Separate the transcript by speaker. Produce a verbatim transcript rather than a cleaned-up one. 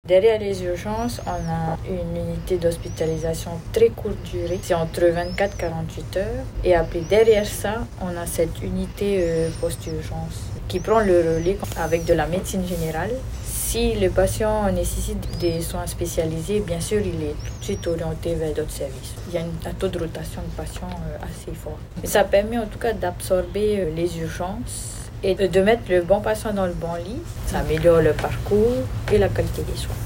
Speaker 1: Derrière les urgences, on a une unité d'hospitalisation très courte durée, c'est entre vingt-quatre et quarante-huit heures. Et après, derrière ça, on a cette unité euh, post-urgence qui prend le relais avec de la médecine générale. Si le patient nécessite des soins spécialisés, bien sûr, il est tout de suite orienté vers d'autres services. Il y a une, un taux de rotation de patients euh, assez fort. Mais ça permet en tout cas d'absorber euh, les urgences et de mettre le bon patient dans le bon lit. Ça améliore le parcours et la qualité des soins.